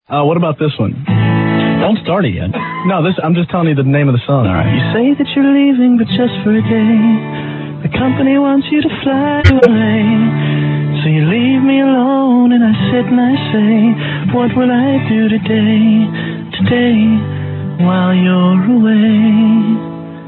What about this one? Don't start it yet. No, I'm just telling you the name of the song. All right. You say that you're leaving, but just for a day. The company wants you to fly away. So you leave me alone, and I sit and I say, what will I do today, while you're away?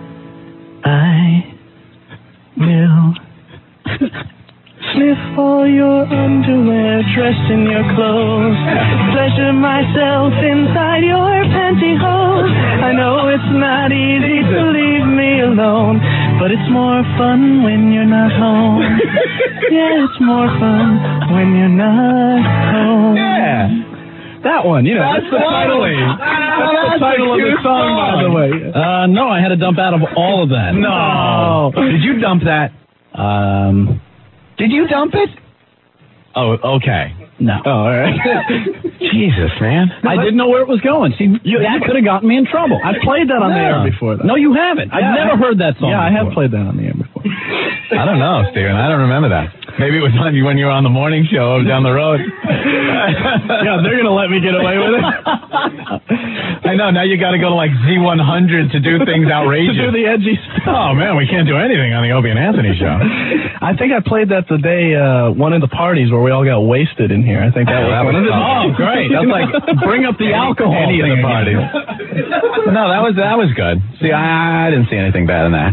I will sniff all your underwear, dressed in your clothes, pleasure myself inside your pantyhose. I know it's not easy to leave me alone, but it's more fun when you're not home. Yeah, it's more fun when you're not home. Yeah. That one, that's the title. That's the title of the song, by the way. No, I had to dump out of all of that. No. Did you dump that? Did you dump it? Oh, okay. No. Oh, all right. Jesus, man. I didn't know where it was going. See, that could have gotten me in trouble. I've played that on the air before, though. No, you haven't. I've never heard that song Yeah, I have before. played that on the air before. I don't know, Steven. I don't remember that. Maybe it was when you were on the morning show down the road. Yeah, they're going to let me get away with it. I know. Now you got to go to like Z100 to do things outrageous. To do the edgy stuff. Oh, man, we can't do anything on the Opie and Anthony show. I think I played that the day one of the parties where we all got wasted in here. I think that was one of the... Oh, great. That's like bring up the alcohol. Any of the parties. No, that was good. See, I didn't see anything bad in that.